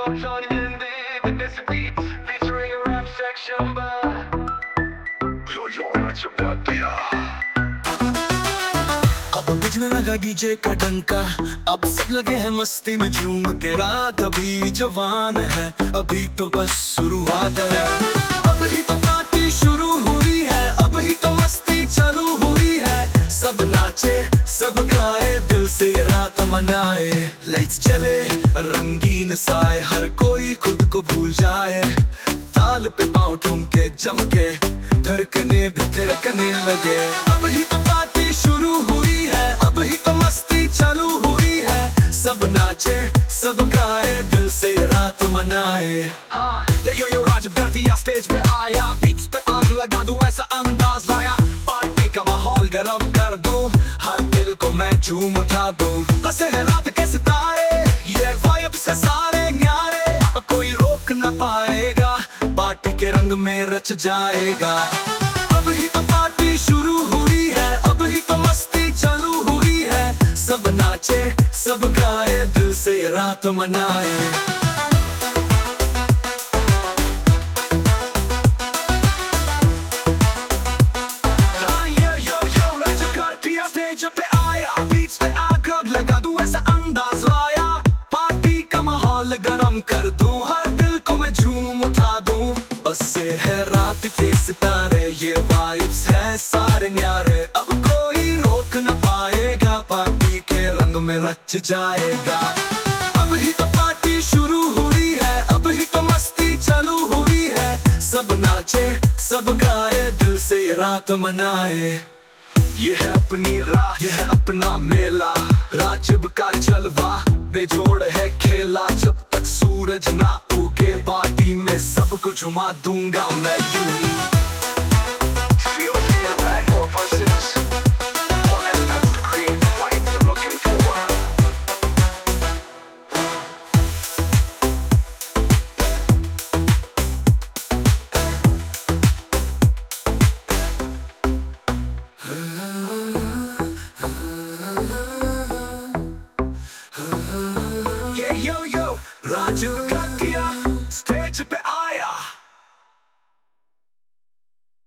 in with this beat featuring a rap section by Yo, that's about अब बजने लगा DJ का डंका, अब सब लगे हैं मस्ती में झूम के। रात अभी जवान है, अभी तो बस शुरुआत है। अब ही तो पार्टी शुरू हुई है, अब ही तो मस्ती चालू हुई है। सब नाचे सब गाए, दिल से ये रात मनाए। लाइट्स जले रंगीन साए, हर कोई खुद को भूल जाए। ताल पे पाँव ठूम के जम के, धड़कने भी थिरकने लगे। अब ही तो पार्टी शुरू हुई है, अब ही तो मस्ती चालू हुई है। सब नाचे सब गाए, दिल से रात मनाए। यो राज धरती स्टेज पे आया, बीच पे आग लगा दूं ऐसा अंदाज लाया। पार्टी का माहौल गरम कर दूं, हर दिल को मैं झूम उठा दूं। हंसे है रात के सितारे, ये वाइब से सारे न्यारे। अब कोई रोक न पाएगा, पार्टी के रंग में रच जाएगा। अब ही तो पार्टी शुरू हुई है, अब ही तो मस्ती चालू हुई है। सब नाचे सब गाए, दिल से रात मनाए। पे आया, बीच पे आग लगा दूं ऐसा अंदाज लाया। पार्टी का माहौल गरम कर दूं, हर दिल को मैं झूम उठा दूं। बस से है रात के सितारे, ये वाइब्स है सारे न्यारे। अब कोई रोक न पाएगा, पार्टी के रंग में रच जाएगा। अब ही तो पार्टी शुरू हुई है, अब ही तो मस्ती चालू हुई है। सब नाचे सब गाए, दिल से ये रात मनाए। ये है अपनी राह, ये है अपना मेला। राजब का जलवा बेजोड़ है खेला। जब तक सूरज ना उगे, पार्टी में सबको झुमा दूंगा मैं यूं। Yo, Raju